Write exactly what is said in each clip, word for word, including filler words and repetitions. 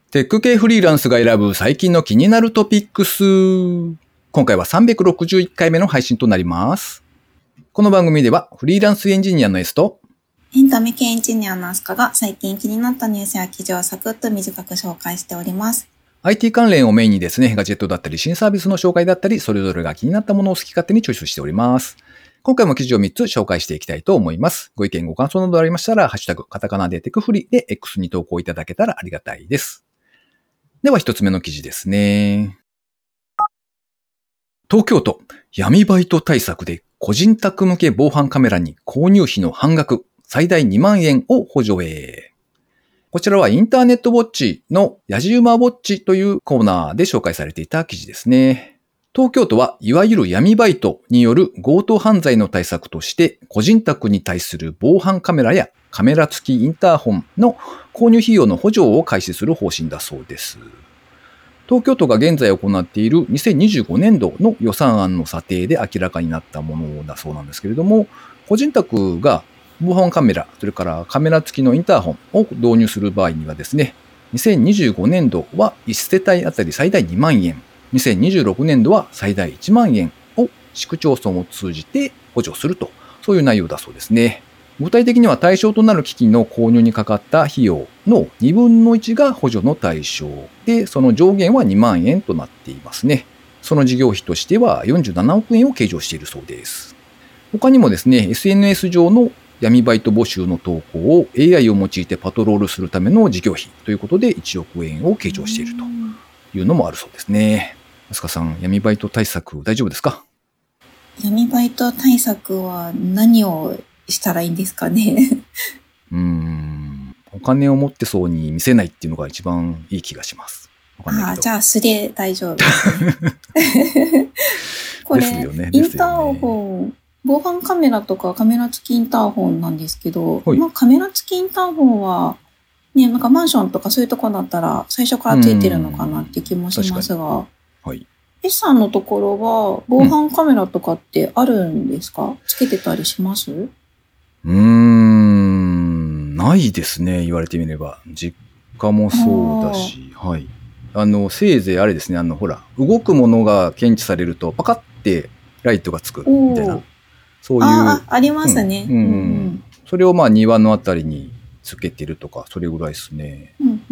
テック系フリーランスが選ぶ最近の気になるトピックス。今回はさんびゃくろくじゅういっかいめの配信となります。この番組ではフリーランスエンジニアの S とエンタメ系エンジニアのアスカが最近気になったニュースや記事をサクッと短く紹介しております。 アイティー 関連をメインにですね、ガジェットだったり新サービスの紹介だったり、それぞれが気になったものを好き勝手にチョイスしております。今回も記事をみっつ紹介していきたいと思います。ご意見ご感想などありましたら、ハッシュタグ、カタカナでテクフリで X に投稿いただけたらありがたいです。では一つ目の記事ですね。東京都、闇バイト対策で個人宅向け防犯カメラに購入費の半額、最大にまんえんを補助へ。こちらはインターネットウォッチのやじ馬ウォッチというコーナーで紹介されていた記事ですね。東京都はいわゆる闇バイトによる強盗犯罪の対策として個人宅に対する防犯カメラやカメラ付きインターホンの購入費用の補助を開始する方針だそうです。東京都が現在行っているにせんにじゅうごねんどの予算案の査定で明らかになったものだそうなんですけれども、個人宅が防犯カメラ、それからカメラ付きのインターホンを導入する場合にはですね、にせんにじゅうごねんどはいち世帯あたり最大にまんえん、にせんにじゅうろくねんどは最大いちまんえんを市区町村を通じて補助すると、そういう内容だそうですね。具体的には対象となる機器の購入にかかった費用のにぶんのいちが補助の対象で、その上限はにまんえんとなっていますね。その事業費としてはよんじゅうななおくえんを計上しているそうです。他にもですね、エスエヌエス 上の闇バイト募集の投稿を エーアイ を用いてパトロールするための事業費ということでいちおくえんを計上しているというのもあるそうですね。あすかさん、闇バイト対策大丈夫ですか？ 闇バイト対策は何をしたらいいんですかね。 うーん。お金を持ってそうに見せないっていうのが一番いい気がします。 ああ、じゃあ素で大丈夫ですね。これ、ですよね、インターホン、防犯カメラとかカメラ付きインターホンなんですけど、まあカメラ付きインターホンはね、なんかマンションとかそういうとこだったら最初からついてるのかなって気もしますが、はい。S さんのところは防犯カメラとかってあるんですか？うん、つけてたりします？ うーん、ないですね。言われてみれば。実家もそうだし、はい。あの、せいぜいあれですね、あの、ほら、動くものが検知されると、パカってライトがつくみたいな。そういう。 ああ、ありますね。 うん。うんうん、それをまあ庭のあたりにつけてるとか、それぐらいですね。 うんうんうん。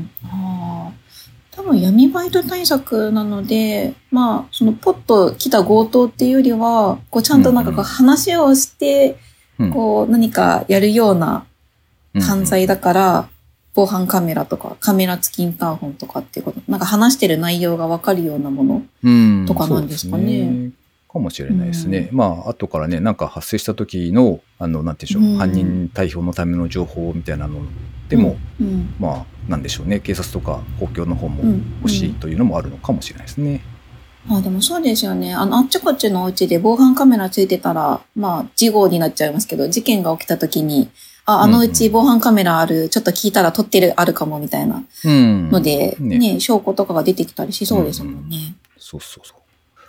ああ。多分闇バイト対策なので、まあ、そのポッと来た強盗っていうよりは、こうちゃんとなんかこう話をして、うんうん、こう何かやるような犯罪だから、うんうん、防犯カメラとかカメラ付きインターホンとかっていうこと、なんか話してる内容がわかるようなものとかなんですかね。うん、そうですね。 かもしれないですね。うん、まあ、後からね、なんか発生した時の、あの、なんていうんでしょう、うん、犯人逮捕のための情報みたいなのでも、うんうん、まあ、なんでしょうね、警察とか公共の方も欲しいというのもあるのかもしれないですね。 うんうん、あ、でもそうですよね。あの、あっちこっちのお家で防犯カメラついてたら、まあ、事後になっちゃいますけど、事件が起きた時に、あ、あのうち防犯カメラある、うんうん、ちょっと聞いたら撮ってる、あるかもみたいなので、うんね、ね、証拠とかが出てきたりしそうですもんね。うんうん、 そうそうそう。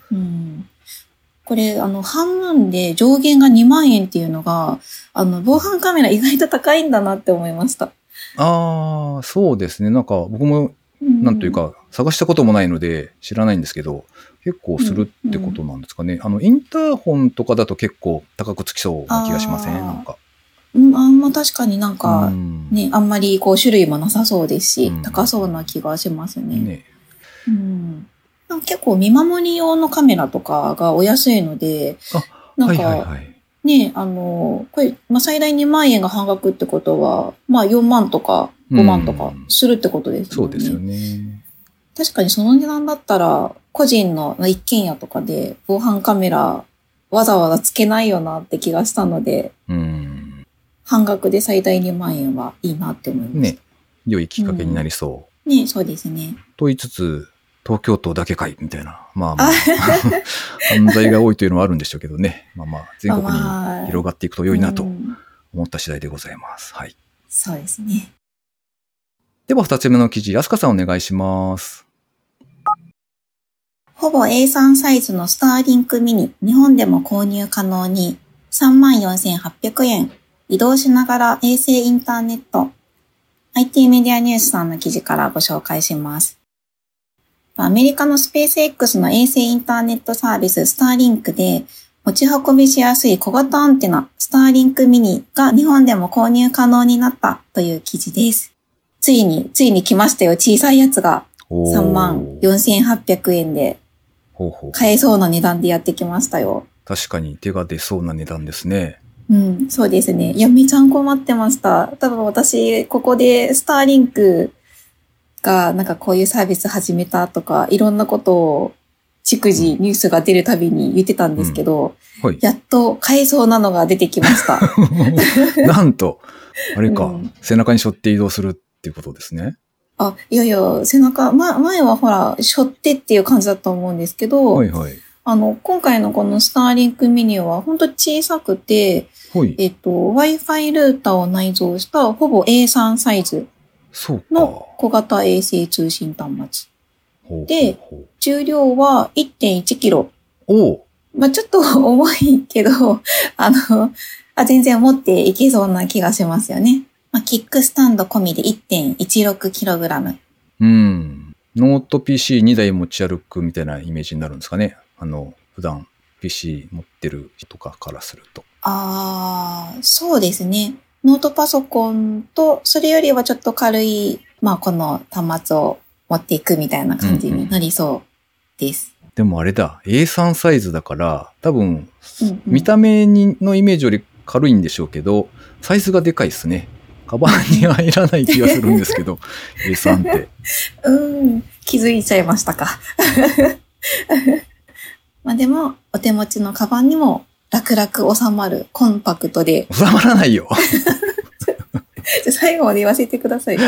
うん、これ、あの、半分で上限がにまんえんっていうのが、あの、防犯カメラ意外と高いんだなって思いました。 ああ、そうですね。なんか僕も、なんというか、探したこともないので知らないんですけど、結構するってことなんですかね。うんうん、あの、インターホンとかだと結構高くつきそうな気がしません？なんか。 うん、あんま確かになんか、ね、あんまりこう種類もなさそうですし、うん、高そうな気がしますね。ね、うん、結構見守り用のカメラとかがお安いので、なんか、はいはいはい、ね、あの、これ、まあ、最大にまんえんが半額ってことは、まあよんまんとかごまんとかするってことですよね。 そうですよね。 確かにその値段だったら、個人の一軒家とかで防犯カメラわざわざつけないよなって気がしたので、うん、半額で最大にまんえんはいいなって思います。 ね、良いきっかけになりそう。 うん、ね、そうですね。 と言いつつ、東京都だけかいみたいな。まあまあ、犯罪が多いというのはあるんでしょうけどね。まあまあ、全国に広がっていくと良いなと思った次第でございます。はい。 そうですね。 では二つ目の記事、安香さんお願いします。 ほぼ エースリー サイズのスターリンクミニ、日本でも購入可能に さんまんよんせんはっぴゃくえん。移動しながら衛星インターネット。 アイティー メディアニュースさんの記事からご紹介します。アメリカのスペース X の衛星インターネットサービススターリンクで持ち運びしやすい小型アンテナスターリンクミニが日本でも購入可能になったという記事です。ついに、ついに来ましたよ。小さいやつがさんまんよんせんはっぴゃくえんで買えそうな値段でやってきましたよ。 確かに手が出そうな値段ですね。 うん、そうですね。いや、めちゃん困ってました。多分私、ここでスターリンクがなんかこういうサービス始めたとか、いろんなことを逐次ニュースが出るたびに言ってたんですけど、うんはい、やっと買えそうなのが出てきました。 なんと、あれか、うん、背中に背負って移動するっていうことですね。 あ、いやいや、背中、ま、前はほら、背負ってっていう感じだと思うんですけど、 はいはい。 あの、今回のこのスターリンクミニは本当小さくて、はい、えっと、Wi-Fi ルーターを内蔵したほぼ エースリー サイズの小型衛星通信端末。ほうで、ほうほう重量は いってんいちキロ。 おまあ、ちょっと重いけど、あのあ、全然持っていけそうな気がしますよね。まあ、キックスタンド込みで いってんいちろくキログラム。 うん。ノート ピーシーに 台持ち歩くみたいなイメージになるんですかね。あの、普段 ピーシー 持ってる人とかからすると。 ああ、そうですね。ノートパソコンと、それよりはちょっと軽い、まあこの端末を持っていくみたいな感じになりそうです。 うんうん、でもあれだ、エースリー サイズだから、多分、うんうん、見た目にのイメージより軽いんでしょうけど、サイズがでかいですね。カバンに入らない気がするんですけど、エースリー って。 うん、気づいちゃいましたか。まあでも、お手持ちのカバンにも楽々収まるコンパクトで。 収まらないよ。 じゃ最後まで言わせてください。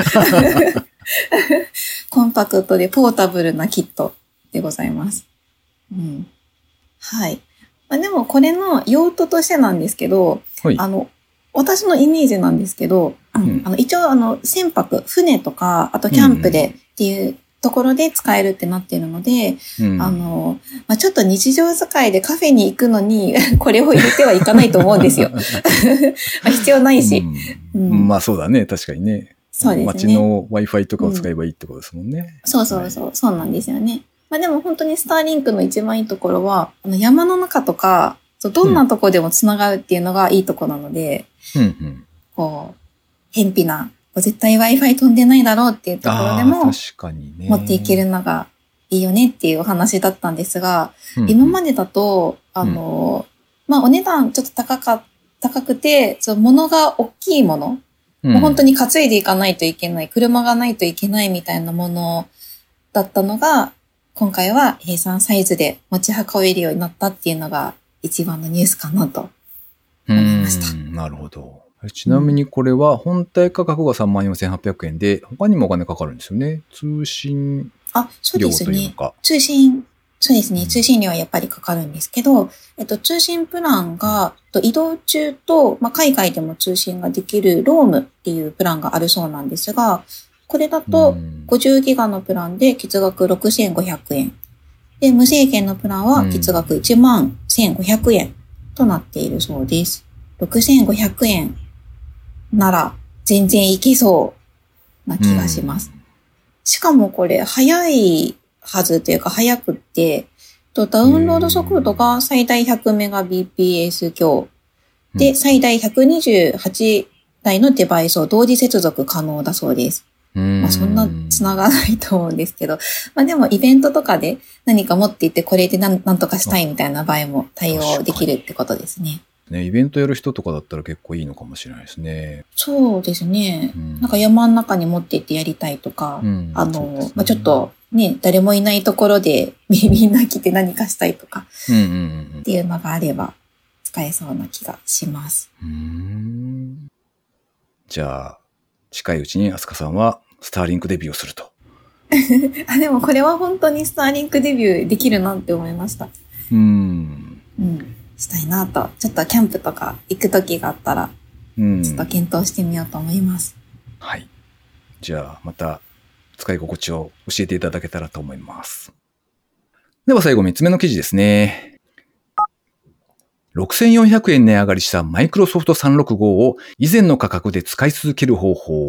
コンパクトでポータブルなキットでございます。うん、はい。まあ、でもこれの用途としてなんですけど、はい、あの、私のイメージなんですけど、うん、あの一応あの船舶、船とか、あとキャンプでっていうところで使えるってなっているので、うん、あの、まあ、ちょっと日常使いでカフェに行くのにこれを入れてはいかないと思うんですよ。必要ないし、 うんうん。まあそうだね、確かにね。そうですね。街の Wi-Fi とかを使えばいいってことですもんね。うん、 そうそうそう、はい、そうなんですよね。まあでも本当にスターリンクの一番いいところは、あの山の中とか、どんなとこでもつながるっていうのがいいとこなので、うんうん、こう、偏僻な、絶対 Wi-Fi 飛んでないだろうっていうところでも、確かにね、持っていけるのがいいよねっていうお話だったんですが、うんうん、今までだと、あの、うん、まあお値段ちょっと高か、高くて、その物が大きいもの、うん、もう本当に担いでいかないといけない、車がないといけないみたいなものだったのが、今回は エースリー サイズで持ち運べるようになったっていうのが一番のニュースかなと思いました。 なるほど。ちなみにこれは本体価格が さんまんよんせんはっぴゃくえんで、他にもお金かかるんですよね。通信料というのか。あ、そうですね。 通信、そうですね。通信料はやっぱりかかるんですけど、えっと、通信プランが、移動中と、まあ、海外でも通信ができるロームっていうプランがあるそうなんですが、これだとごじゅうギガのプランで月額ろくせんごひゃくえん。で、無制限のプランは月額いちまんせんごひゃくえんとなっているそうです。ろくせんごひゃくえんなら全然いけそうな気がします。しかもこれ早いはずというか早くって、ダウンロード速度が最大 ひゃくメガビーピーエス 強で、最大ひゃくにじゅうはちだいのデバイスを同時接続可能だそうです。まあそんな繋がないと思うんですけど、まあでもイベントとかで何か持っていってこれで何とかしたいみたいな場合も対応できるってことですね。 ね、イベントやる人とかだったら結構いいのかもしれないですね。 そうですね。うん、なんか山の中に持って行ってやりたいとか、うん、あの、ね、まあちょっとね、誰もいないところでみんな来て何かしたいとか、っていうのがあれば使えそうな気がします。 うーんじゃあ、近いうちにアスカさんはスターリンクデビューをすると。 あ、でもこれは本当にスターリンクデビューできるなって思いました。 うーん。 うん。したいなと。ちょっとキャンプとか行く時があったら、うん。ちょっと検討してみようと思います。 はい。じゃあ、また使い心地を教えていただけたらと思います。では最後みっつめの記事ですね。ろくせんよんひゃくえん値上がりしたマイクロソフトさんびゃくろくじゅうごを以前の価格で使い続ける方法。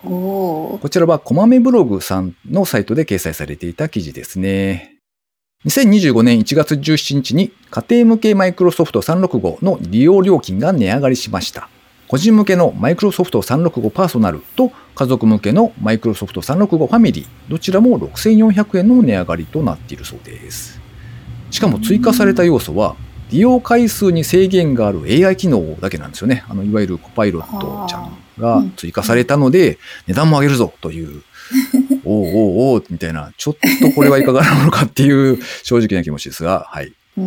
おー。 こちらはこまめブログさんのサイトで掲載されていた記事ですね。にせんにじゅうごねんいちがつじゅうしちにちに家庭向けマイクロソフトさんろくごの利用料金が値上がりしました。個人向けのマイクロソフトさんろくごパーソナルと家族向けのマイクロソフトさんろくごファミリー、どちらもろくせんよんひゃくえんの値上がりとなっているそうです。しかも追加された要素は、利用回数に制限がある エーアイ 機能だけなんですよね。あのいわゆるコパイロットちゃんが追加されたので、値段も上げるぞという、おうおうおうみたいな、ちょっとこれはいかがなのかっていう正直な気持ちですが、はい。 うん、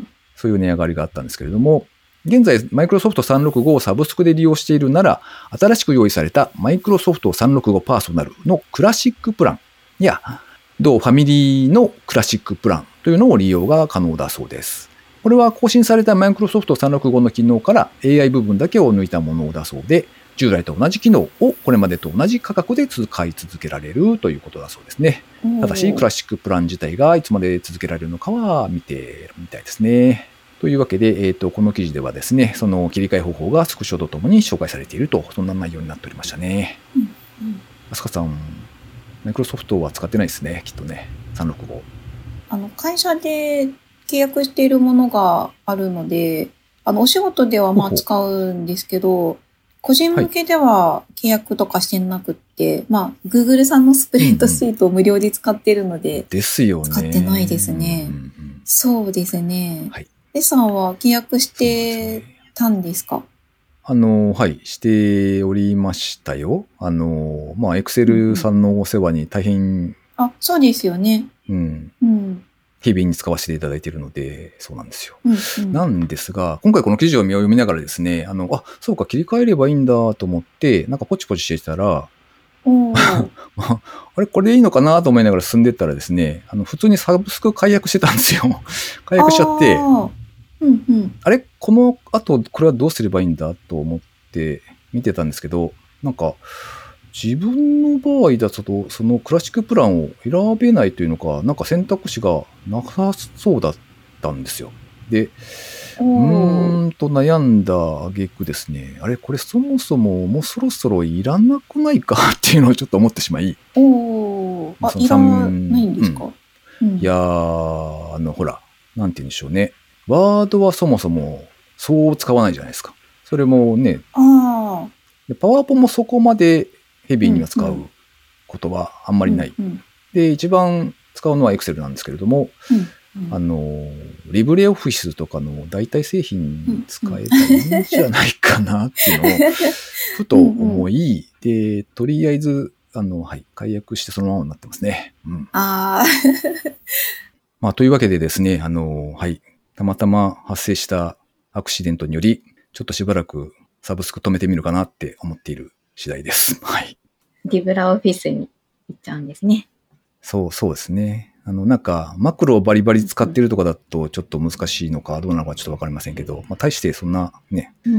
そういう値上がりがあったんですけれども、現在、マイクロソフトさんろくごをサブスクで利用しているなら、新しく用意されたマイクロソフトさんろくごパーソナルのクラシックプランや、同ファミリーのクラシックプランというのを利用が可能だそうです。これは更新されたマイクロソフトさんろくごの機能から エーアイ 部分だけを抜いたものだそうで、従来と同じ機能をこれまでと同じ価格で使い続けられるということだそうですね。ただし、クラシックプラン自体がいつまで続けられるのかは見てるみたいですね。というわけで、えっと、この記事ではですね、その切り替え方法がスクショとともに紹介されていると、そんな内容になっておりましたね。 うんうん、 あすかさん、マイクロソフトは使ってないですね、きっとね、さんろくご。 あの、会社で契約しているものがあるので、あの、お仕事ではまあ使うんですけど、個人向けでは契約とかしてなくって、はい、まあ、Google さんのスプレッドシートを無料で使ってるので、 ですよね。 使ってないですね。 うんうん、 そうですね。 はい。 レさんは契約してたんですか？ あの、はい、しておりましたよ。あの、まあ、エクセルさんのお世話に大変、うん、 あ、そうですよね。 うん。 うん。 日々に使わせていただいているので、そうなんですよ。 うんうん、 なんですが、今回この記事を読みながらですね、あの、あ、そうか、切り替えればいいんだと思って、なんかポチポチしてたら、 おあれ、これでいいのかなと思いながら進んでったらですね、あの、普通にサブスク解約してたんですよ。解約しちゃって、 あ、うんうん、 あれこの後、これはどうすればいいんだと思って見てたんですけど、なんか、自分の場合だと、そのクラシックプランを選べないというのか、なんか選択肢がなさそうだったんですよ。で、うーんと悩んだ挙句ですね、あれこれそもそももうそろそろいらなくないかっていうのをちょっと思ってしまい。 おー、あ、いらないんですか？ うんうん、いやー、あの、ほら、なんて言うんでしょうね。ワードはそもそもそう使わないじゃないですか。それもね、 あでパワーポもそこまでヘビーには使うことはあんまりない。 うんうん、 で、一番使うのは Excel なんですけれども、 うんうん、 あの、リブレオフィスとかの代替製品に使えばいいんじゃないかなっていうのを、ふと思い、うんうん、で、とりあえず、あの、はい、解約してそのままになってますね。うん、 ああ。 まあ、というわけでですね、あの、はい、たまたま発生したアクシデントにより、ちょっとしばらくサブスク止めてみるかなって思っている次第です。はい。 リブラオフィスに行っちゃうんですね。 そう、そうですね。あの、なんか、マクロをバリバリ使ってるとかだとちょっと難しいのか、どうなのかちょっとわかりませんけど、まあ、大してそんなね、 うん、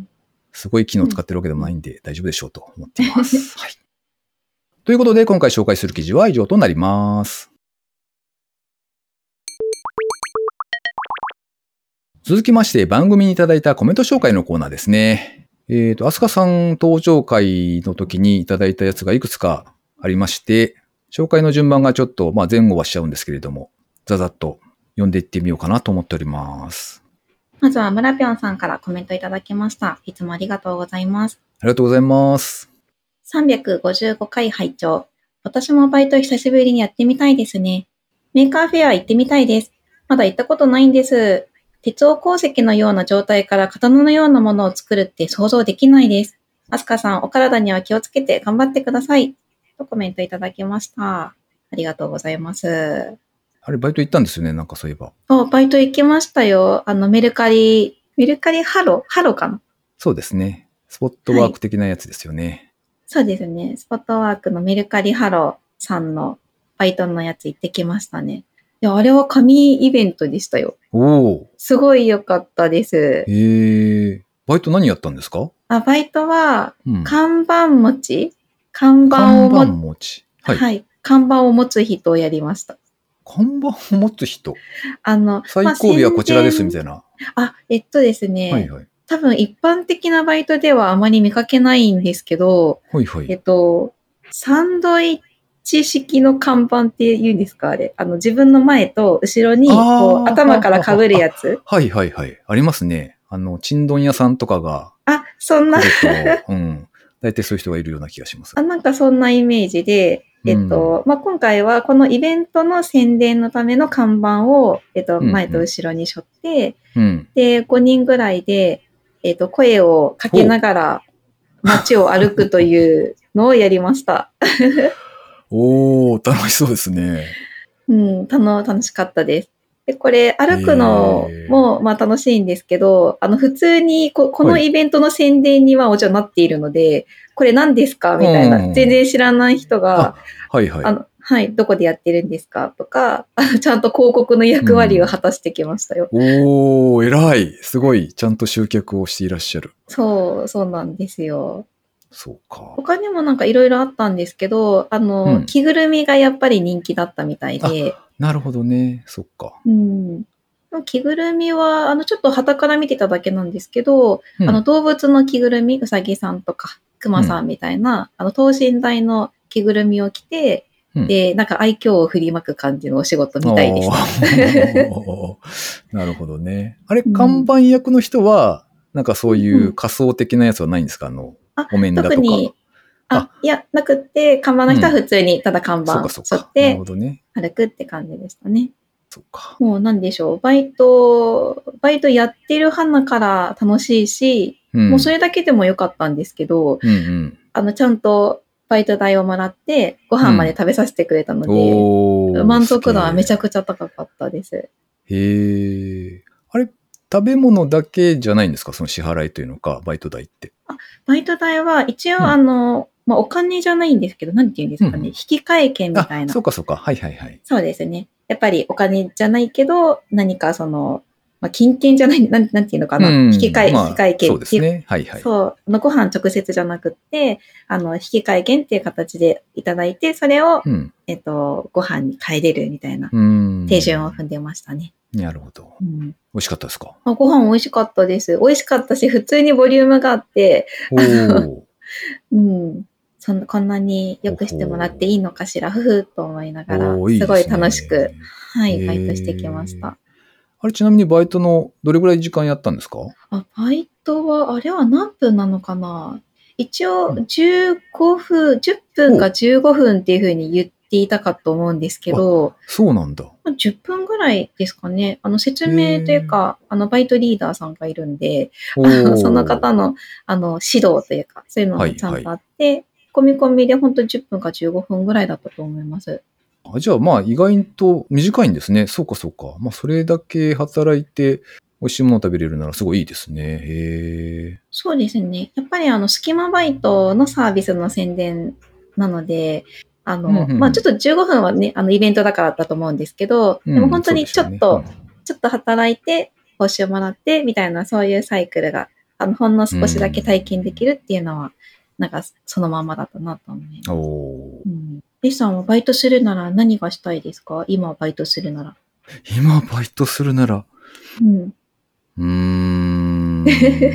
すごい機能を使ってるわけでもないんで大丈夫でしょうと思っています。はい。ということで、今回紹介する記事は以上となります。続きまして、番組にいただいたコメント紹介のコーナーですね。えっと、アスカさん登場会の時にいただいたやつがいくつかありまして、紹介の順番がちょっと、まあ前後はしちゃうんですけれども、ざざっと読んでいってみようかなと思っております。 まずは村ぴょんさんからコメントいただきました。いつもありがとうございます。 ありがとうございます。 さんびゃくごじゅうごかい拝聴。私もバイト久しぶりにやってみたいですね。メーカーフェア行ってみたいです。まだ行ったことないんです。鉄鋼鉱石のような状態から刀のようなものを作るって想像できないです。アスカさん、お体には気をつけて頑張ってください。とコメントいただきました。ありがとうございます。 あれ、バイト行ったんですよね、なんかそういえば。 あ、バイト行きましたよ。あの、メルカリ、メルカリハロハロかな？ そうですね。スポットワーク的なやつですよね。はい、 そうですね。スポットワークのメルカリハロさんのバイトのやつ行ってきましたね。いや、あれは紙イベントでしたよ。 おお。すごい良かったです。 へえ。バイト何やったんですか？ あ、バイトは、看板持ち、うん、看板を看板持ち。 はい。はい。看板を持つ人をやりました。 看板を持つ人？ あの、 最後尾はこちらですみたいな。 あ、えっとですね。 はいはい。 多分一般的なバイトではあまり見かけないんですけど、 はいはい。 えっと、サンドイッチ式の看板って言うんですかあれ。あの、自分の前と後ろに、こう、頭から被るやつ。 はいはいはい。ありますね。あの、ちんどん屋さんとかが。 あ、そんな。 うん。大体そういう人がいるような気がします。 あ、なんかそんなイメージで、えっと、うん、まあ、今回はこのイベントの宣伝のための看板を、えっと、前と後ろに背負って、うんうん、で、ごにんぐらいで、えっと、声をかけながら街を歩くというのをやりました。 おー、楽しそうですね。 うん、たの楽しかったです。で、これ、歩くのも、まあ楽しいんですけど、あの、普通にこ、このイベントの宣伝にはもちろんなっているので、はい、これ何ですかみたいな、全然知らない人が、 はいはい。 あの、はい、どこでやってるんですかとか、あのちゃんと広告の役割を果たしてきましたよ。 うん、おー、偉い。すごい、ちゃんと集客をしていらっしゃる。 そう、そうなんですよ。 そうか。 他にもなんかいろいろあったんですけど、あの、うん、着ぐるみがやっぱり人気だったみたいで。 なるほどね。そっか。 うん。着ぐるみは、あの、ちょっと旗から見てただけなんですけど、うん、あの、動物の着ぐるみ、うさぎさんとか、くまさんみたいな、うん、あの、等身大の着ぐるみを着て、うん、で、なんか愛嬌を振りまく感じのお仕事みたいでした。 なるほどね。あれ、うん、看板役の人は、なんかそういう仮想的なやつはないんですか？あの、お面だとか。 特に、あ、いや、なくって、看板の人は普通にただ看板を背負って歩くって感じでしたね。 そうか。 もうなんでしょう。バイト、バイトやってる花から楽しいし、うん、もうそれだけでもよかったんですけど、うんうん、あの、ちゃんとバイト代をもらってご飯まで食べさせてくれたので、うん、満足度はめちゃくちゃ高かったです。 へー。あれ、食べ物だけじゃないんですか？その支払いというのか、バイト代って。 あ、バイト代は一応、うん、あの、まあ、お金じゃないんですけど、なんて言うんですかね。うん、引換券みたいな。 そうかそうか。はいはいはい。 そうですね。やっぱりお金じゃないけど、何かその、まあ、金券じゃない、なん、なんていうのかな。うん、引き換え、まあ、引換券っていう。 そうですね。はいはい。 そう。のご飯直接じゃなくって、あの、引き換え券っていう形でいただいて、それを、うん、えっと、ご飯に変えれるみたいな、手順を踏んでましたね。 なるほど。うん、美味しかったですか？ あ、ご飯美味しかったです。美味しかったし、普通にボリュームがあって、あの、うん。そんな、こんなによくしてもらっていいのかしら、ふふと思いながら、いいすごい楽しく、はい、バイトしてきました。 あれ、ちなみにバイトのどれぐらい時間やったんですか？ あ、バイトは、あれは何分なのかな？一応、じゅうごふん、じゅっぷんかじゅうごふんっていうふうに言っていたかと思うんですけど、 そうなんだ。 じゅっぷんぐらいですかね。あの、説明というか、あの、バイトリーダーさんがいるんで、あのその方の、あの、指導というか、そういうのもちゃんとあって、はいはい、込み込みで本当じゅっぷんかじゅうごふんぐらいだったと思います。 あ、じゃあまあ意外と短いんですね。そうかそうか。まあそれだけ働いて美味しいものを食べれるならすごいいいですね。へー。 そうですね。やっぱりあの、スキマバイトのサービスの宣伝なので、あの、うんうんうん、まあちょっとじゅうごふんはね、あのイベントだからだと思うんですけど、うん、でも本当にちょっと、ねうん、ちょっと働いて、報酬もらって、みたいなそういうサイクルが、あの、ほんの少しだけ体験できるっていうのは、うん、なんかそのままだったなと思います。 おー。 うん。リさんはバイトするなら何がしたいですか？今バイトするなら。 今バイトするなら。 うん。 うーん。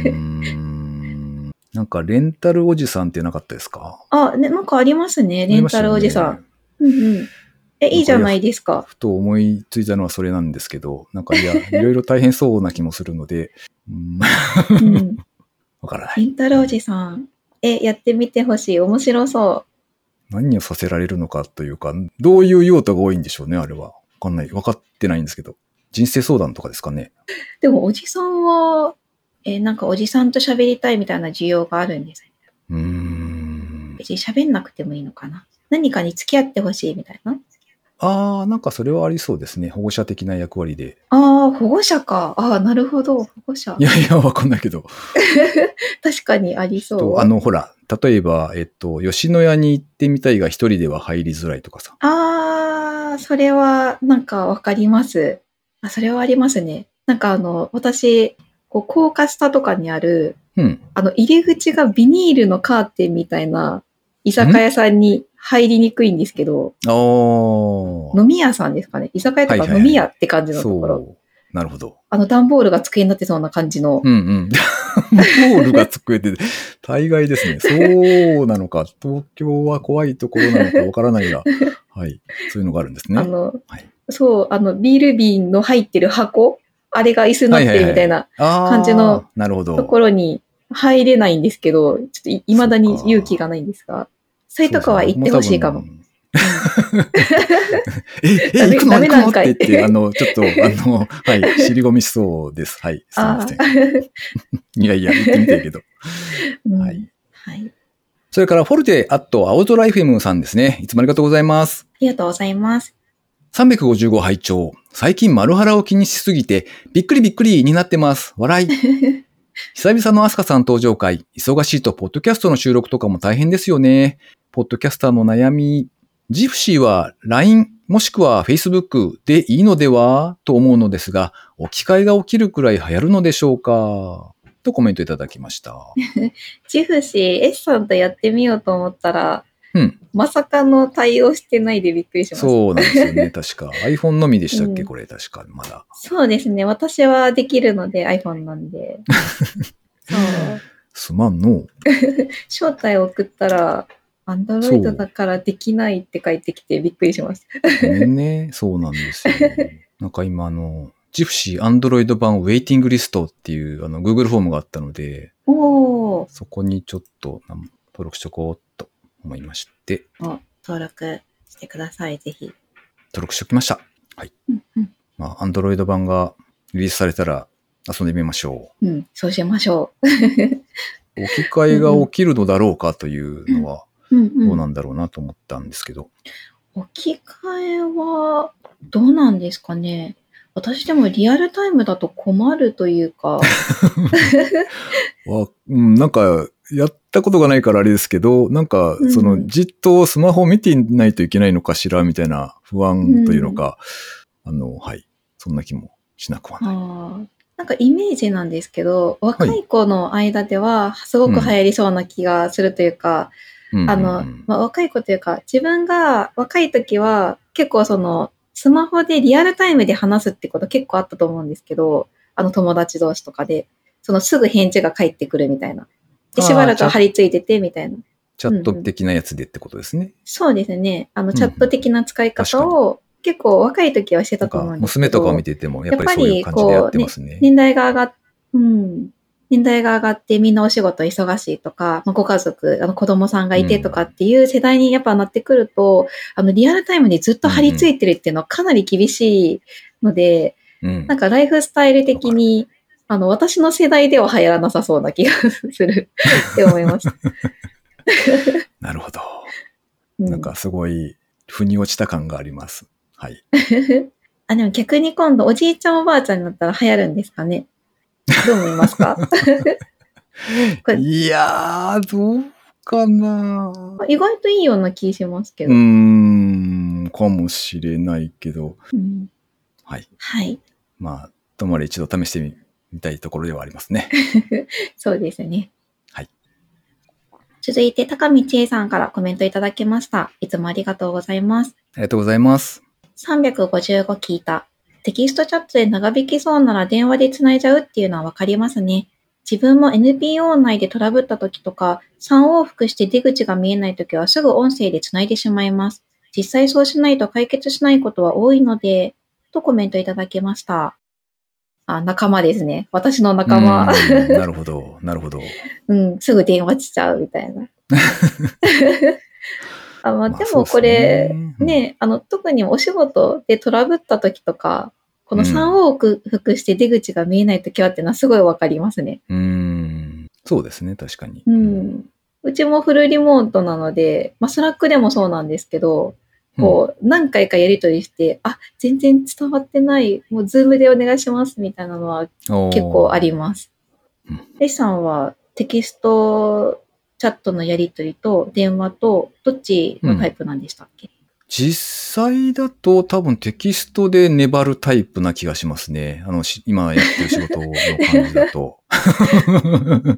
なんかレンタルおじさんってなかったですか？ あ、ね、なんかありますね。レンタルおじさん。ね、うんうん。え、いいじゃないですか。 ふと思いついたのはそれなんですけど、なんかいや、いろいろ大変そうな気もするので、うん、わからない。 レンタルおじさん。え、やってみてほしい。面白そう。 何をさせられるのかというか、どういう用途が多いんでしょうね、あれは。わかんない。わかってないんですけど。人生相談とかですかね。 でもおじさんは、えー、なんかおじさんと喋りたいみたいな需要があるんですよ。 うーん。 別に喋んなくてもいいのかな。何かに付き合ってほしいみたいな。 ああ、なんかそれはありそうですね。保護者的な役割で。 ああ、保護者か。ああ、なるほど。保護者。 いやいや、わかんないけど。 確かにありそう。 あの、ほら、例えば、えっと、吉野家に行ってみたいが一人では入りづらいとかさ。 ああ、それはなんかわかります。あ、それはありますね。なんかあの、私、こう高架下とかにある、うん、あの、入り口がビニールのカーテンみたいな居酒屋さんに入りにくいんですけど、飲み屋さんですかね。居酒屋とか飲み屋って感じのところ。はいはいはい、 なるほど。 あの、段ボールが机になってそうな感じの。 うんうん。段ボールが机って、大概ですね。そうなのか。東京は怖いところなのかわからないが、はい。そういうのがあるんですね。 あの、 はい、 そう、あの、ビール瓶の入ってる箱、あれが椅子になってるみたいな感じのところに入れないんですけど、ちょっといまだに勇気がないんですが、そういうとこは行ってほしいかも。 え、え、行くの行くのって言って、あの、ちょっと、あの、はい、尻込みしそうです。はい、すみません。いやいや、行ってみたいけど。 うん、 はい。 はい。 それから、フォルテアット青空 エフエム さんですね。いつもありがとうございます。 ありがとうございます。 さんびゃくごじゅうご拝聴。最近丸腹を気にしすぎて、びっくりびっくりになってます。笑い。久々のアスカさん登場会。忙しいと、ポッドキャストの収録とかも大変ですよね。ポッドキャスターの悩み。ジフシーは ライン もしくは Facebook でいいのではと思うのですが、置き換えが起きるくらい流行るのでしょうかとコメントいただきました。 ジフシー、S さんとやってみようと思ったら、 うん、 まさかの対応してないでびっくりしました。 そうなんですよね。確か iPhone のみでしたっけ、うん、これ確かまだ。 そうですね。私はできるので iPhone なんで。そう。 すまんの。 招待を送ったら、アンドロイドだからできないって書いてきてびっくりしました。 ごめんね。そうなんですよ。なんか今あの、ジフシーアンドロイド版ウェイティングリストっていうあの Google フォームがあったので、 おそこにちょっと登録しとこうと思いまして。 お登録してください、ぜひ。 登録しておきました。はい。 うんうん、 まあ、アンドロイド版がリリースされたら遊んでみましょう。うん、そうしましょう。 置き換えが起きるのだろうかというのは、どうなんだろうなと思ったんですけど。 置き換えはどうなんですかね。私でもリアルタイムだと困るというか。 わうん、なんか、やったことがないからあれですけど、なんか、その、じっとスマホを見ていないといけないのかしらみたいな不安というのか、うん、あの、はい。そんな気もしなくはない。 あなんかイメージなんですけど、若い子の間ではすごく流行りそうな気がするというか、うん、あの、まあ、若い子というか、自分が若い時は結構その、スマホでリアルタイムで話すってこと結構あったと思うんですけど、あの友達同士とかで、そのすぐ返事が返ってくるみたいな。で、しばらく張り付いててみたいな。 チャット的なやつでってことですね。うんうん、 そうですね。あの、チャット的な使い方を結構若い時はしてたと思うんですけど。 娘とかを見てても、やっぱりそういう感じでやってますね。 ね年代が上がっ、うん。年代が上がってみんなお仕事忙しいとか、ご家族、あの子供さんがいてとかっていう世代にやっぱなってくると、うん、あのリアルタイムにずっと張り付いてるっていうのはかなり厳しいので、うん、なんかライフスタイル的に、あの私の世代では流行らなさそうな気がするって思います。 なるほど。なんかすごい腑に落ちた感があります。はい。 あ、でも逆に今度おじいちゃんおばあちゃんになったら流行るんですかね。どう思いますか？ いやー、どうかな。 意外といいような気しますけど。 うーん、かもしれないけど。 うん、 はい。 はい。 まあ、ともあれ一度試してみたいところではありますね。 そうですね。 はい。 続いて、高見千恵さんからコメントいただきました。いつもありがとうございます。 ありがとうございます。 さんびゃくごじゅうご聞いた。テキストチャットで長引きそうなら電話でつないじゃうっていうのはわかりますね。自分も エヌピーオー 内でトラブった時とか、さん往復して出口が見えない時はすぐ音声でつないでしまいます。実際そうしないと解決しないことは多いので、とコメントいただきました。あ、仲間ですね。私の仲間。 なるほど、なるほど。 うん、すぐ電話しちゃうみたいな。あまあ、でもこれ、まあ、ね、ね、あの、特にお仕事でトラブった時とか、このさん往復して出口が見えない時はっていうのはすごいわかりますね。 うーん。そうですね、確かに。 うん。うちもフルリモートなので、まあ、スラックでもそうなんですけど、こう、何回かやりとりして、あ、全然伝わってない、もうズームでお願いしますみたいなのは結構あります。レイさんはテキストチャットのやりとりと電話とどっちのタイプなんでしたっけ？うん、 実際だと多分テキストで粘るタイプな気がしますね。あの、今やってる仕事の感じだと。 あ、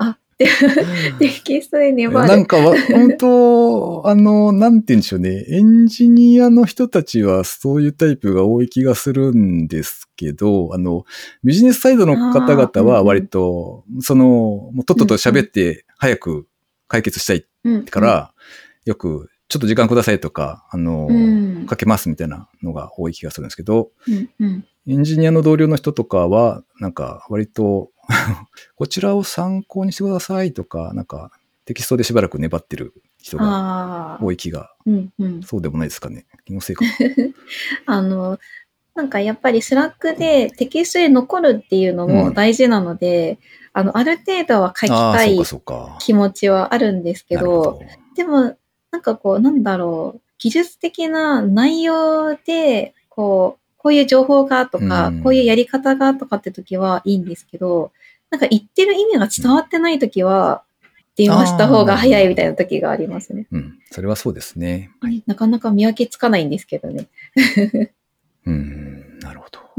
テキストで粘る。 なんか、本当あの、なんて言うんでしょうね。エンジニアの人たちはそういうタイプが多い気がするんですけど、あの、ビジネスサイドの方々は割と、うんうん、その、もうとっとと喋って早く解決したいから、うんうん、よく、ちょっと時間くださいとか、あの、うん、かけますみたいなのが多い気がするんですけど、うんうん、エンジニアの同僚の人とかは、なんか割と、こちらを参考にしてくださいとか、なんかテキストでしばらく粘ってる人が多い気が、うんうん、そうでもないですかね。気のせいか。 あの、なんかやっぱりスラックでテキストで残るっていうのも大事なので、うん、あの、ある程度は書きたい気持ちはあるんですけど、どでも、なんかこう、なんだろう、技術的な内容で、こう、こういう情報がとか、うん、こういうやり方がとかって時はいいんですけど、なんか言ってる意味が伝わってない時は、電話した方が早いみたいな時がありますね。 うん、それはそうですね。 はい、なかなか見分けつかないんですけどね。 うん、なるほど。うん、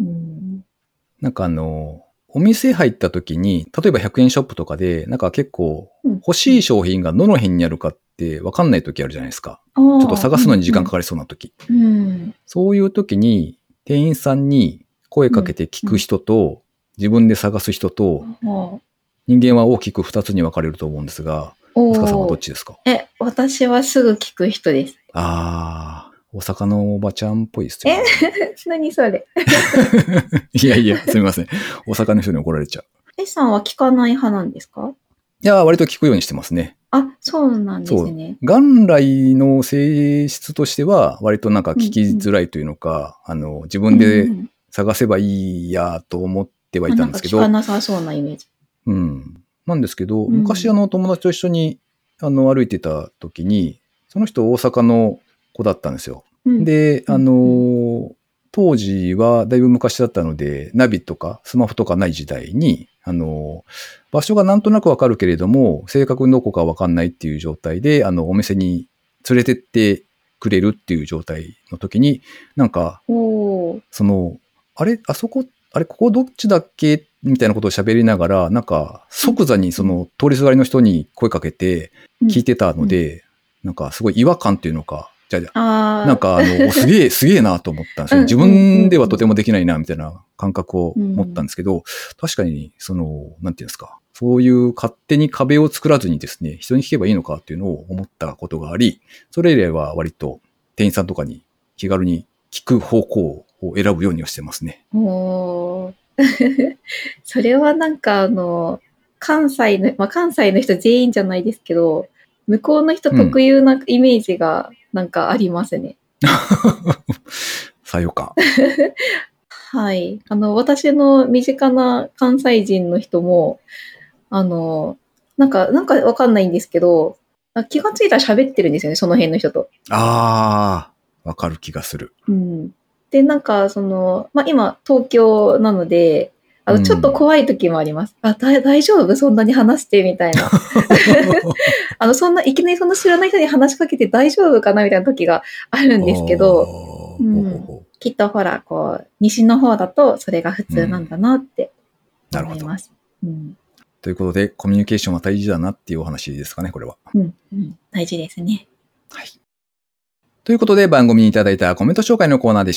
なんかあの、お店入った時に、例えばひゃくえんショップとかで、なんか結構欲しい商品がどの辺にあるかって分かんない時あるじゃないですか。ちょっと探すのに時間かかりそうな時。うんうん、そういう時に、店員さんに声かけて聞く人と、うんうん、自分で探す人と、人間は大きく二つに分かれると思うんですが、あすかさんはどっちですか？ え、私はすぐ聞く人です。 ああ、大阪のおばちゃんっぽいですよね。 え、何それいやいや、すみません。大阪の人に怒られちゃう。 えさんは聞かない派なんですか？ いや、割と聞くようにしてますね。 あ、そうなんですね。 元来の性質としては、割となんか聞きづらいというのか、うんうん、あの、自分で探せばいいやと思ってはいたんですけど。 なんか聞かなさそうなイメージ。 うん。なんですけど、うん、昔あの、友達と一緒に、あの、歩いてた時に、その人大阪の子だったんですよ。うん、で、あの、うん、当時はだいぶ昔だったので、ナビとかスマホとかない時代に、あの、場所がなんとなくわかるけれども、正確にどこかわかんないっていう状態で、あの、お店に連れてってくれるっていう状態の時に、なんか、その、あれ、あそこ、あれ、ここどっちだっけみたいなことを喋りながら、なんか、即座にその、通りすがりの人に声かけて聞いてたので、うんうん、なんか、すごい違和感っていうのか、じゃあ、なんか、あの、すげえ、すげえなと思ったんですよ。自分ではとてもできないな、みたいな感覚を持ったんですけど、うん、確かに、その、なんていうんですか、そういう勝手に壁を作らずにですね、人に聞けばいいのかっていうのを思ったことがあり、それ以来は割と店員さんとかに気軽に聞く方向を選ぶようにはしてますね。 おーそれはなんかあの、関西の、まあ、関西の人全員じゃないですけど、向こうの人特有なイメージがなんかありますね。 うん、さよか。 はい。あの、私の身近な関西人の人も、あの、なんか、なんかわかんないんですけど、気がついたら喋ってるんですよね、その辺の人と。 ああ、わかる気がする。 うん。で、なんか、その、まあ、今、東京なので、あの、ちょっと怖い時もあります。うん、あ、だ、大丈夫そんなに話してみたいな。あの、そんな、いきなりその知らない人に話しかけて大丈夫かなみたいな時があるんですけど、うん、きっとほら、こう、西の方だとそれが普通なんだなって思います。 うん、なるほど。うん、ということで、コミュニケーションは大事だなっていうお話ですかね、これは。 うん、うん、大事ですね。 はい。ということで、番組にいただいたコメント紹介のコーナーでした。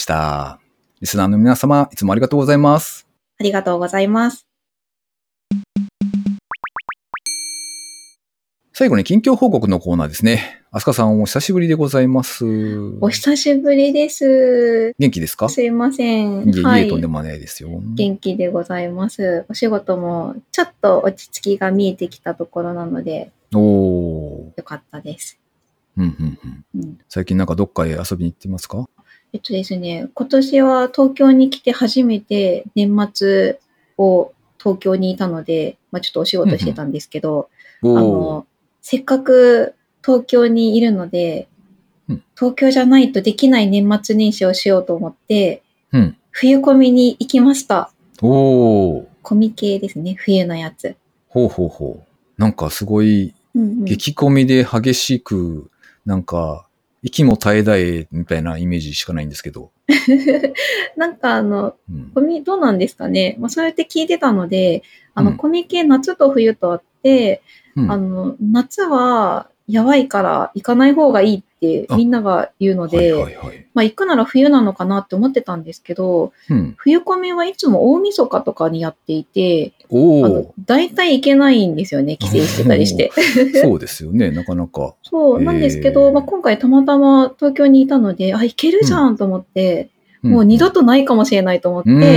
リスナーの皆様、いつもありがとうございます。 ありがとうございます。 最後に近況報告のコーナーですね。あすかさん、お久しぶりでございます。 お久しぶりです。 元気ですか？ すいません。 いえいえ、はい、とんでもないですよ。 元気でございます。お仕事もちょっと落ち着きが見えてきたところなので、 おー。 よかったです。 うんうんうんうん、最近なんかどっかへ遊びに行ってますか？ えっとですね、今年は東京に来て初めて年末を東京にいたので、まあ、ちょっとお仕事してたんですけど、うんうん、あの、せっかく東京にいるので、うん、東京じゃないとできない年末年始をしようと思って、うん、冬コミに行きました。 おー。 コミ系ですね、冬のやつ。 ほうほうほう。なんかすごい、激コミで激しく、なんか、息も絶え絶えみたいなイメージしかないんですけど。 なんかあの、うん、コミどうなんですかね。まあ、そうやって聞いてたので、あの、うん、コミ系夏と冬とあって、 で、うん、あの、夏はやばいから行かない方がいいってみんなが言うので、はいはいはい、まあ行くなら冬なのかなって思ってたんですけど、うん、冬コミはいつも大晦日とかにやっていて、あの大体行けないんですよね、帰省してたりして。 そうですよね、なかなか。 そう、なんですけど、まあ、今回たまたま東京にいたので、あ、行けるじゃんと思って、うん、もう二度とないかもしれないと思って、うん、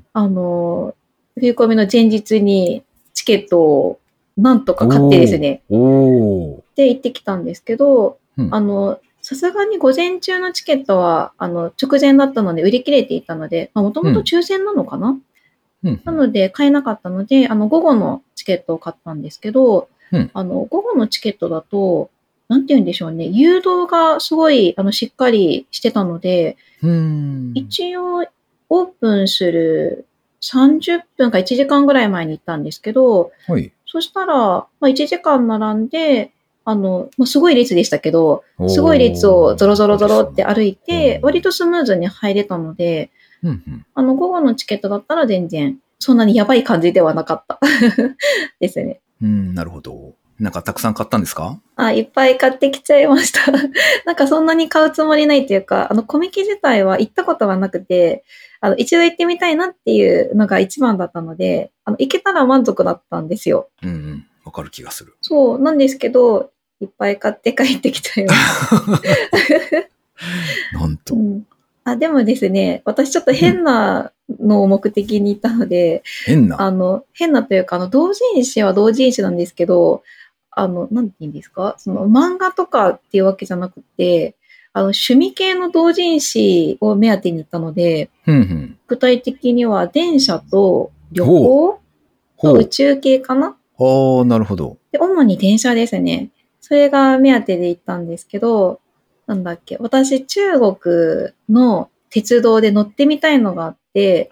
あの、冬コミの前日にチケットをなんとか買ってですね、で行ってきたんですけど、うん、あの、さすがに午前中のチケットは、あの、直前だったので売り切れていたので、もともと抽選なのかな、うん、なので買えなかったので、あの、午後のチケットを買ったんですけど、うん、あの、午後のチケットだと、なんて言うんでしょうね、誘導がすごい、あの、しっかりしてたので、うん一応、オープンするさんじゅっぷんかいちじかんぐらい前に行ったんですけど、はい、そしたら、まあ、いちじかん並んで、あの、まあ、すごい列でしたけど、すごい列をゾロゾロゾロって歩いて、割とスムーズに入れたので、うんうん、あの、午後のチケットだったら全然、そんなにやばい感じではなかったですね。 うん、なるほど。なんかたくさん買ったんですか？ あ、いっぱい買ってきちゃいました。なんかそんなに買うつもりないというか、あの、コミケ自体は行ったことがなくて、あの、一度行ってみたいなっていうのが一番だったので、あの、行けたら満足だったんですよ。 うんうん。わかる気がする。 そう、なんですけど、いっぱい買って帰ってきちゃいました。 なんと、うん。 あ、でもですね、私ちょっと変なのを目的に行ったので、 変なあの、変なというか、あの、同人誌は同人誌なんですけど、あの、なんて言うんですか、その漫画とかっていうわけじゃなくて、あの、趣味系の同人誌を目当てに行ったので、 うんうん、 具体的には電車と旅行と宇宙系かな？ ああ、なるほど。 で、主に電車ですね。それが目当てで行ったんですけど、なんだっけ、私、中国の鉄道で乗ってみたいのがあって、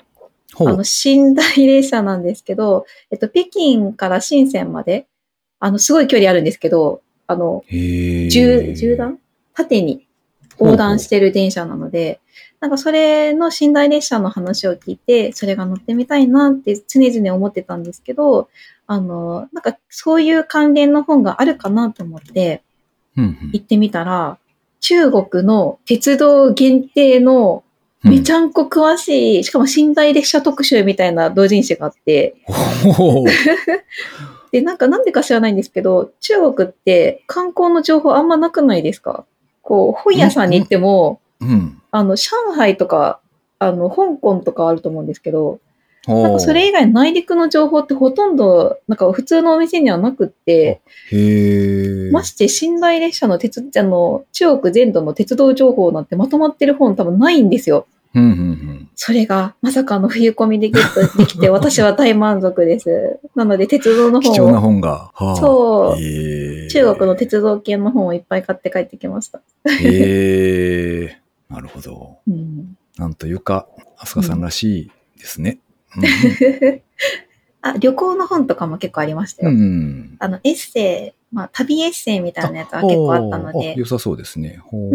あの、寝台列車なんですけど、えっと、北京から深センまで、あの、すごい距離あるんですけど、あの、縦、縦断縦に横断してる電車なので、なんかそれの寝台列車の話を聞いて、それが乗ってみたいなって常々思ってたんですけど、あの、なんかそういう関連の本があるかなと思って行ってみたら、うんうん、中国の鉄道限定のめちゃんこ詳しい、うん、しかも寝台列車特集みたいな同人誌があって、で、なんかなんでか知らないんですけど、中国って観光の情報あんまなくないですか？こう、本屋さんに行っても、うんうん、あの、上海とか、あの、香港とかあると思うんですけど、なんかそれ以外内陸の情報ってほとんど、なんか普通のお店にはなくって、 へまして寝台列車の鉄、あの、中国全土の鉄道情報なんてまとまってる本多分ないんですよ。 うんうんうん、 それがまさかの冬込みでゲットできて私は大満足です。なので鉄道の本を。 貴重な本が。 はあ、そう。中国の鉄道系の本をいっぱい買って帰ってきました。 へえ。なるほど。うん、なんというか、飛鳥さんらしいですね。うんうん、 あ、旅行の本とかも結構ありましたよ。うん、あの、エッセイ、まあ、旅エッセイみたいなやつは結構あったので。 良さそうですね。 うん、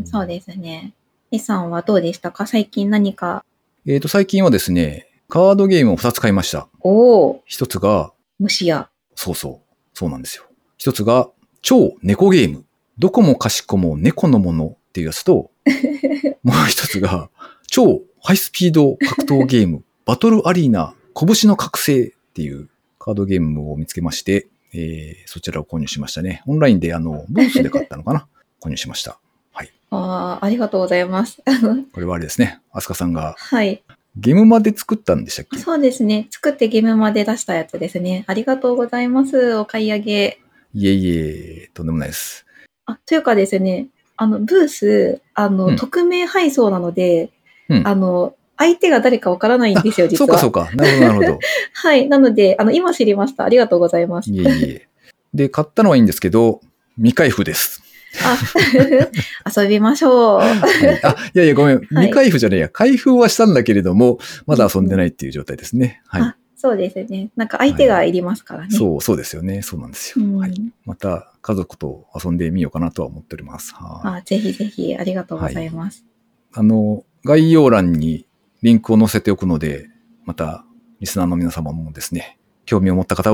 そうですね。えさんはどうでしたか？最近何か。 えっと、最近はですね、カードゲームをふたつ買いました。 おー。 一つが、 虫や。 そうそう。そうなんですよ。一つが、超猫ゲーム。どこもかしこも猫のものっていうやつと、もう一つが、超ハイスピード格闘ゲーム、バトルアリーナ、拳の覚醒っていうカードゲームを見つけまして、えー、そちらを購入しましたね。オンラインであの、ブースで買ったのかな購入しました。はい。 ああ、ありがとうございます。 これはあれですね。アスカさんが。 はい。 ゲームまで作ったんでしたっけ？ そうですね。作ってゲームまで出したやつですね。ありがとうございます。お買い上げ。 いえいえ、とんでもないです。 あ、というかですね、あの、ブース、あの、うん、匿名配送なので、うん、あの、相手が誰かわからないんですよ、実は。 そうかそうか。なるほど、なるほど。 はい。なので、あの、今知りました。ありがとうございます。 いえいえ。で、買ったのはいいんですけど、未開封です。 あ、遊びましょう。はい、 あ、いやいや、ごめん。未開封じゃねえや。開封はしたんだけれども、まだ遊んでないっていう状態ですね。はい。 あ、そうですね。なんか相手がいりますからね。はい、 そう、そうですよね。そうなんですよ。はい。また家族と遊んでみようかなとは思っております。 はい。あ、ぜひぜひ、ありがとうございます。 はい、あの、概要欄にリンクを載せておくので、またリスナーの皆様もですね、興味を持った方は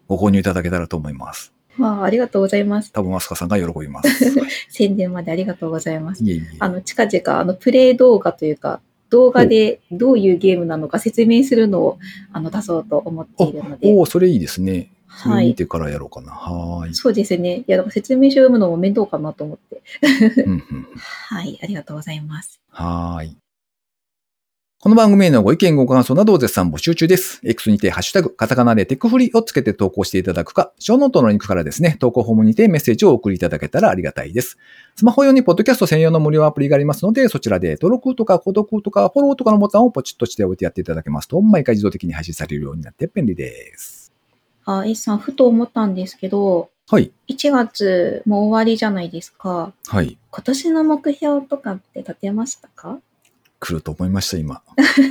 ご購入いただけたらと思います。 まあ、ありがとうございます。 多分、アスカさんが喜びます。 宣伝までありがとうございます。 いえいえ。 あの、近々、あの、プレイ動画というか、動画でどういうゲームなのか説明するのをあの出そうと思っているので。 おお、それいいですね。それ見てからやろうかな。はい。はい、 そうですね。いや、だから説明書読むのも面倒かなと思って。 うんうん、 はい、ありがとうございます。 はい。この番組へのご意見ご感想などを絶賛募集中です。X にてハッシュタグ、カタカナでテックフリーをつけて投稿していただくか、ショーノートのリンクからですね、投稿フォームにてメッセージをお送りいただけたらありがたいです。スマホ用にポッドキャスト専用の無料アプリがありますので、そちらで登録とか購読とかフォローとかのボタンをポチッとしておいてやっていただけますと、毎回自動的に配信されるようになって便利です。 あ、S さん、ふと思ったんですけど、 はい。 いちがつもう終わりじゃないですか。 はい。 今年の目標とかって立てましたか？ 来ると思いました、今。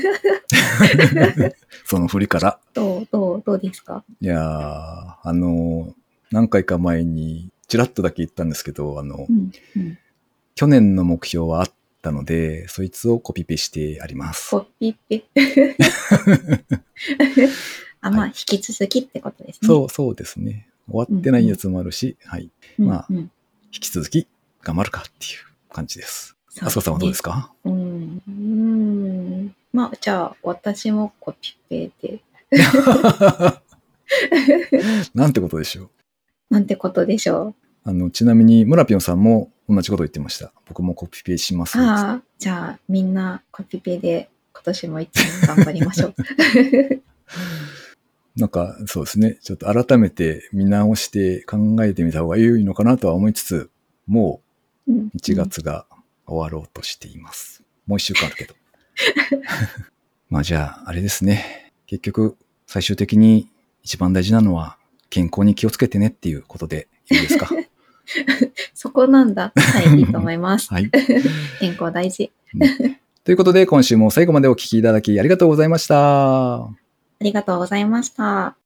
その振りから。 どう、どう、どうですか？ いやー、あの、何回か前に、ちらっとだけ言ったんですけど、あの、 うんうん、 去年の目標はあったので、そいつをコピペしてあります。 コピペあ、まあ、はい、引き続きってことですね。 そう、そうですね。終わってないやつもあるし、うんうん、はい。まあ、うんうん、引き続き頑張るかっていう感じです。あすかさんはどうですか？ うん、うん、まあ、じゃあ、私もコピペで。 なんてことでしょう。 なんてことでしょう。 あの、ちなみに、村ぴょんさんも同じこと言ってました。僕もコピペします。 ああ、じゃあ、みんなコピペで今年も一年頑張りましょう。 なんか、そうですね。ちょっと改めて見直して考えてみた方がいいのかなとは思いつつ、もういちがつが終わろうとしています。うん、もういっしゅうかんあるけど。まあじゃあ、あれですね。結局、最終的に一番大事なのは健康に気をつけてねっていうことでいいですか？ そこなんだ。はい、いいと思います。 はい。 健康大事、 ね。ということで、今週も最後までお聞きいただきありがとうございました。 ありがとうございました。